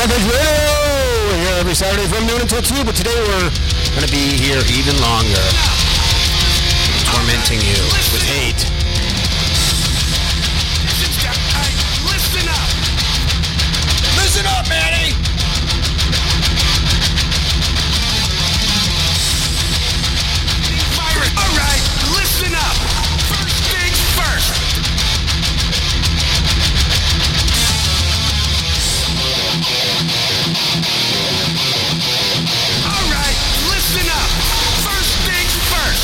Savage Radio! We're here every Saturday from noon until 2, but today we're going to be here even longer. Tormenting you with hate. Listen up! Listen up, Manny! Alright, listen up! First things first! Alright, listen up! First things first!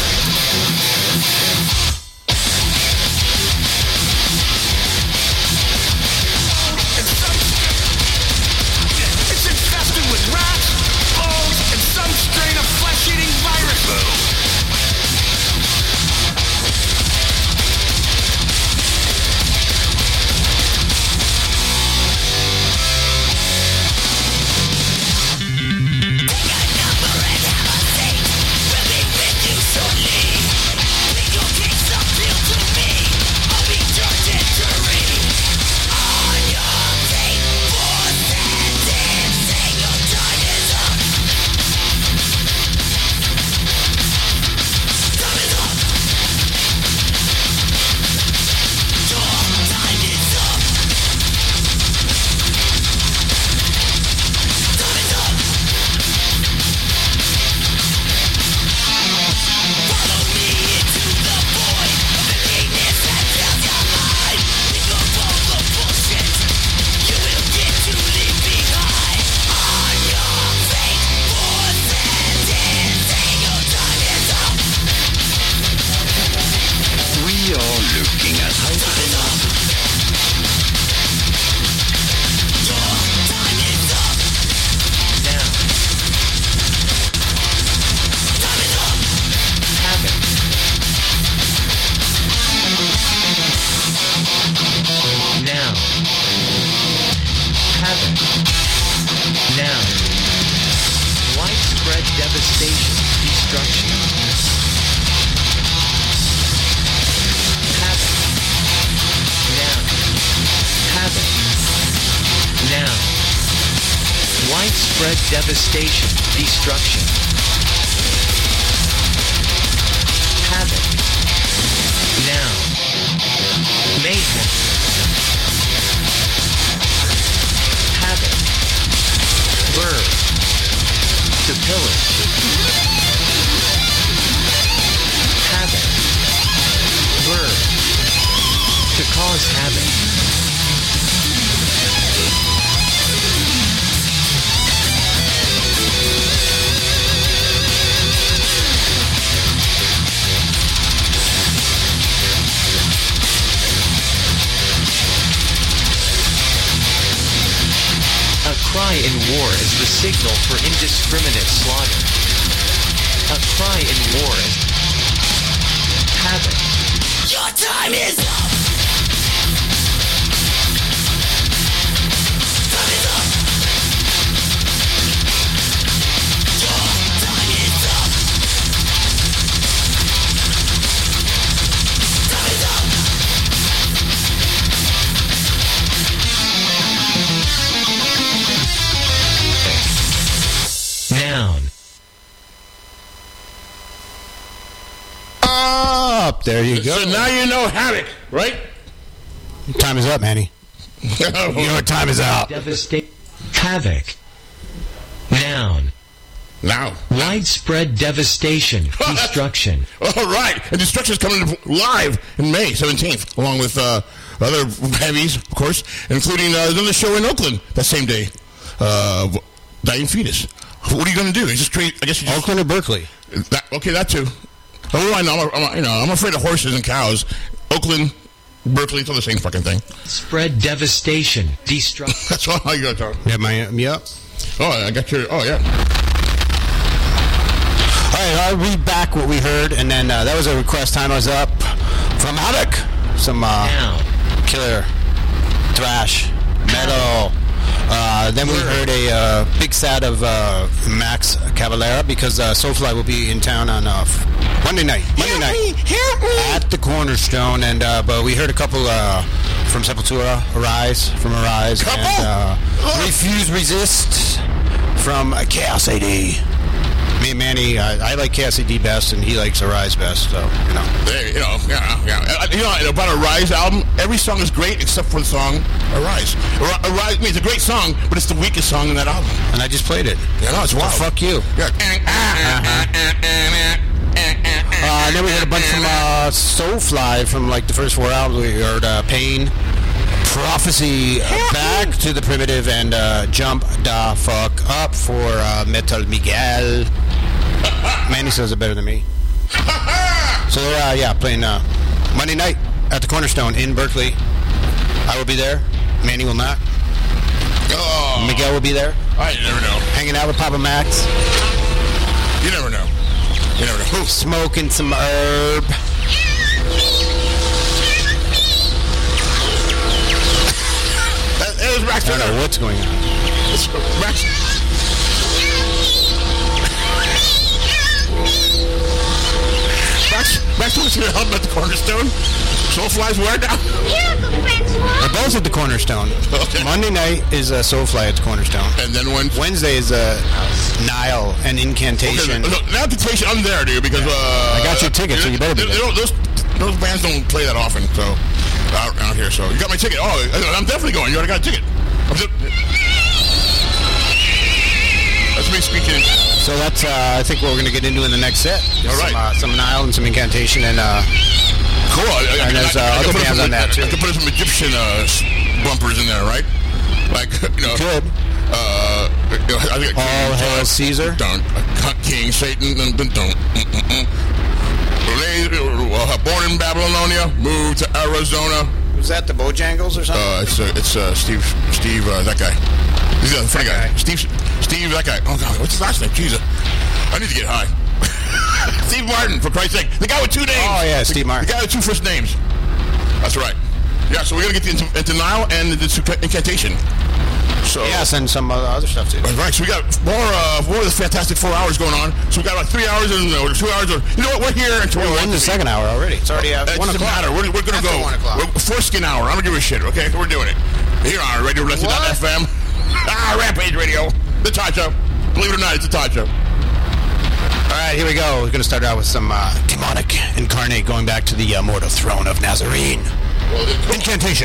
It's infested with rats, moles, and some strain of flesh-eating virus. Devastation, destruction, havoc, now, mayhem, havoc, birth, to pillage, havoc, birth, to cause havoc. A cry in war is the signal for indiscriminate slaughter. A cry in war is havoc. Your time is up! Time is up! Your time is up! Time is up! Noun. Up! There you go. So now you know havoc, right? Time is up, Manny. You know what time is out. Devastate. Havoc. Noun. Now. Widespread devastation, destruction. All right. And destruction is coming live in May 17th, along with other heavies, of course, including another show in Oakland that same day. Dying Fetus. What are you going to do? You just create, I guess you just... Oakland or Berkeley? That too. Oh, I know. I'm afraid of horses and cows. Oakland, Berkeley, it's all the same fucking thing. Spread devastation, destruction. That's all you got, Tom. Yeah, yep. Oh, I got your... Oh, yeah. All right, I'll read back what we heard, and then that was a request. Time was up from Havoc. Some killer thrash metal. Then we heard a big set of Max Cavalera because Soulfly will be in town on Monday night. At the Cornerstone, and but we heard a couple from Sepultura, Arise from Arise, Couple? and Refuse Resist from Chaos AD. Me and Manny, I like Chaos AD best, and he likes Arise best. So There, and about a Rise album, every song is great except for the song Arise. Arise means a great song, but it's the weakest song in that album. And I just played it. Yeah, no, it's wild. Fuck you. Yeah. And then we heard a bunch from Soulfly from like the first 4 albums. We heard Pain, Prophecy, Back to the Primitive, and Jump Da Fuck Up for Metal Miguel. Manny says it better than me. So they're playing Monday night at the Cornerstone in Berkeley. I will be there. Manny will not. Oh, Miguel will be there. I never know. Hanging out with Papa Max. You never know. You never know. Smoking some herb. It was Max I don't Turner. know what's going on. Max. Max wants you to help at the Cornerstone. Soulfly's where now? They're both at the Cornerstone. Okay. Monday night is Soulfly at the Cornerstone. And then when... Wednesday is Nile and Incantation. Okay, look, now Incantation, I'm there, dude, because... I got your ticket, so you better be there. Those bands don't play that often, so... Out here, so... You got my ticket. Oh, I'm definitely going. You already got a ticket. That's me speaking. So that's, I think, what we're going to get into in the next set. All right. Some Nile and some Incantation, and Cool. And there's other bands on that, too. I could put some Egyptian bumpers in there, right? Like, good. I think All Hail Caesar. Don't. King Satan. Don't. Born in Babylonia, moved to Arizona. Was that the Bojangles or something? It's Steve, that guy. He's the funny guy. Steve, that guy. Oh, God, what's his last name? Jesus. I need to get high. Steve Martin, for Christ's sake. The guy with 2 names. Oh, yeah, Steve Martin. The guy with 2 first names. That's right. Yeah, so we're going to get into Nile and the Incantation. So, yes, and some other stuff, too. Right, so we got more of the fantastic 4 hours going on. So we got like 3 hours and 2 hours. You know what? We're here until We're in the second hour already. It's already 1 it doesn't o'clock. matter. We're going to go. 1 o'clock. We're foreskin hour. I'm going to give a shit, okay? We're doing it. Here on Radio Leslie.fm. Rampage Radio. The Todd Show. Believe it or not, it's the Todd Show. All right, here we go. We're going to start out with some demonic incarnate going back to the mortal throne of Nazarene. Incantation.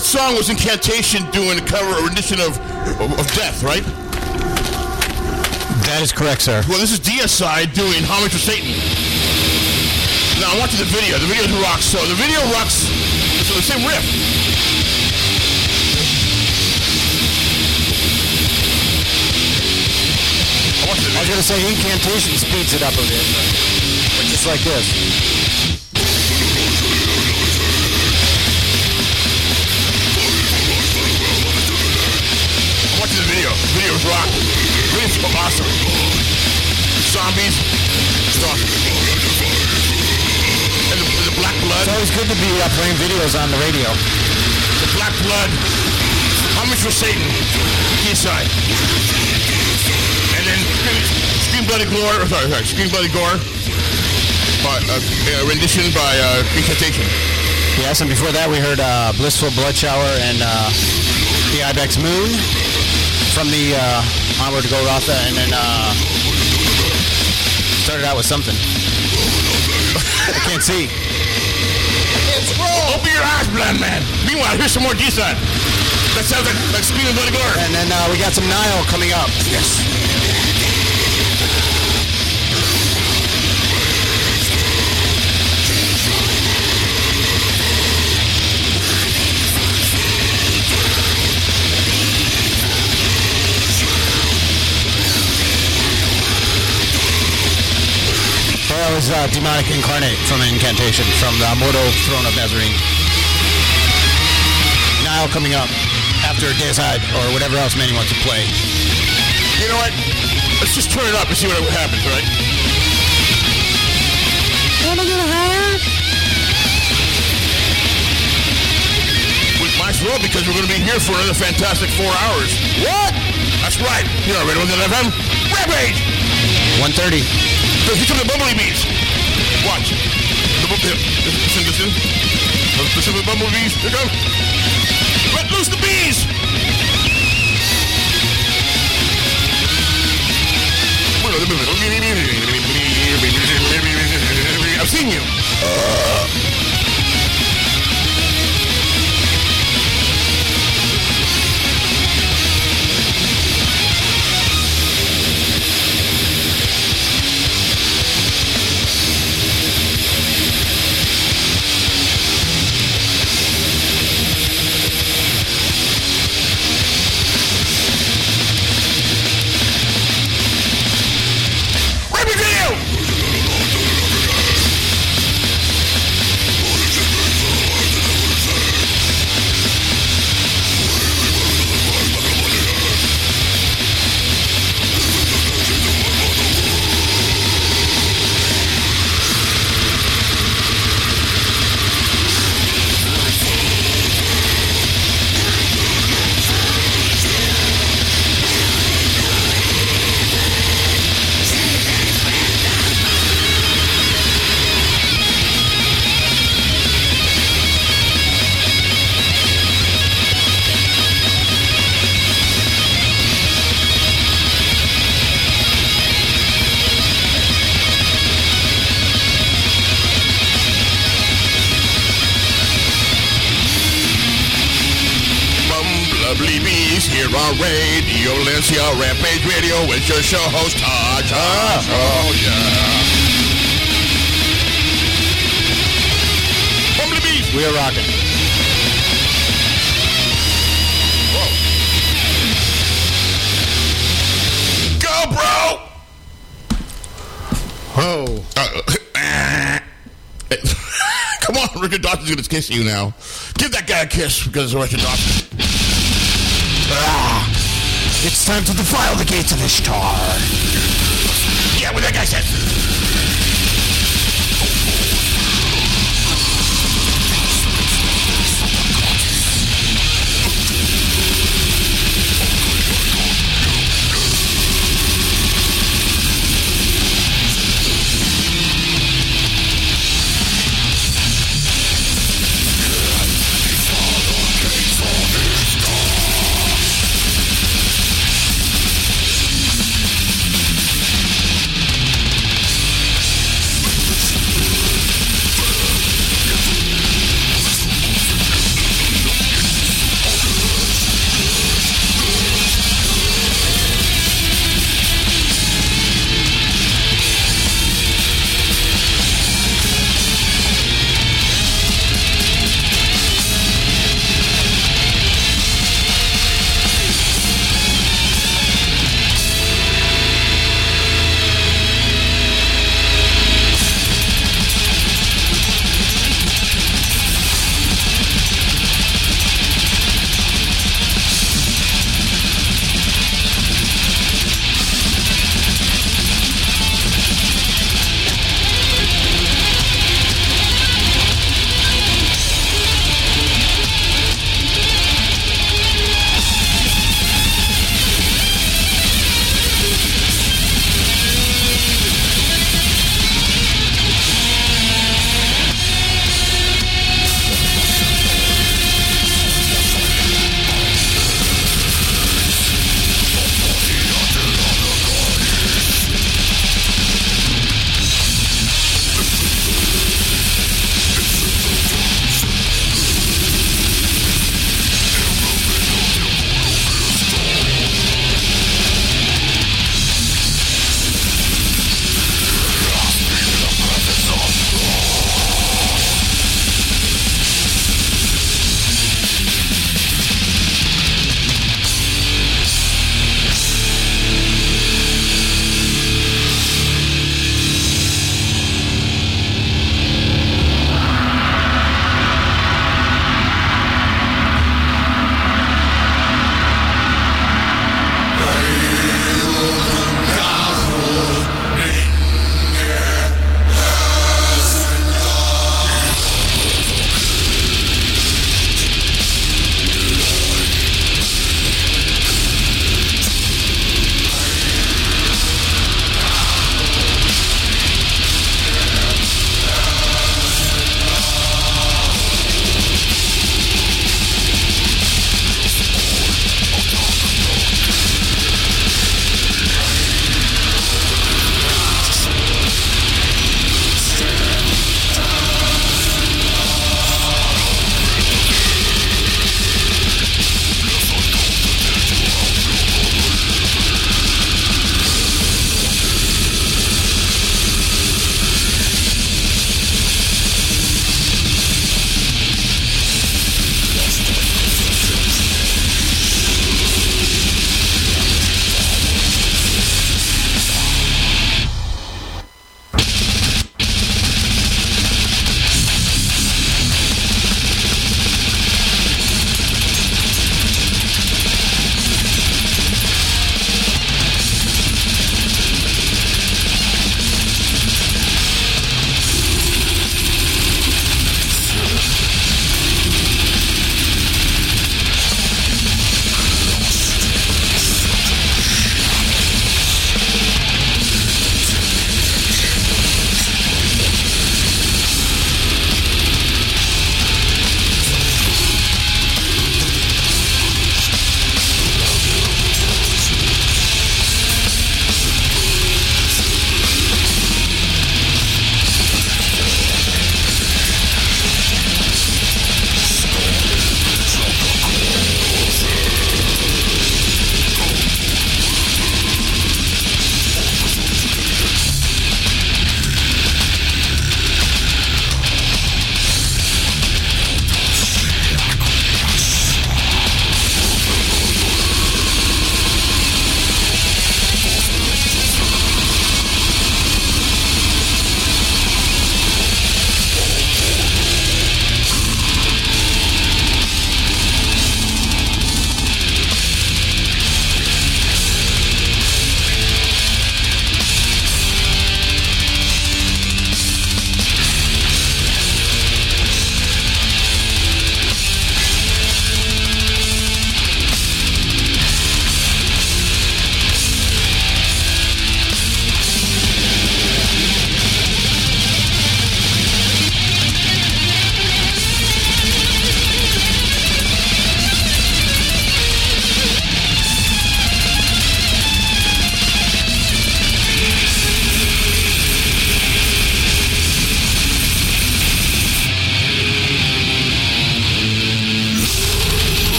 What song was Incantation doing a cover or rendition of Death, right? That is correct, sir. Well, this is DSI doing Homage to Satan. Now, I'm watching the video. The video rocks. So the video rocks. So the same riff. I was going to say Incantation speeds it up a bit, but just like this. I'm watching the video. The video is rock. The video's so awesome. Zombies. It's awesome. And the Black Blood. It's always good to be playing videos on the radio. The Black Blood. Homage for Satan. DSI. And then Scream Bloody Gore. Scream Bloody Gore. Rendition by Incantation. Yes, and before that we heard Blissful Blood Shower and the Ibex Moon from the Onward to Golgotha, and then started out with something. I can't see. It's roll. Open your eyes, blind man. Meanwhile, here's some more D-side. That sounds like Screaming Bloody Gore. And then we got some Nile coming up. Yes. That was Demonic Incarnate from Incantation, from the Mortal Throne of Nazarene. Nile coming up after Deicide or whatever else Manny wants to play. You know what? Let's just turn it up and see what happens, right? Wanna get higher? We might as well, because we're going to be here for another fantastic 4 hours. What? That's right. You know, Radio 1 FM. Rampage! 1:30. So here come the bumblebees. Watch. Listen. Listen to the bumblebees. Here come. Let loose the bees! I've seen you. Here on Radio Valencia, Rampage Radio, with your show host, Todd. Oh, yeah. Bumblebees. We are rocking. Whoa. Go, bro. Come on, Richard Dawson's going to kiss you now. Give that guy a kiss, because of Richard Dawson. It's time to defile the gates of Ishtar. Yeah, what that guy said.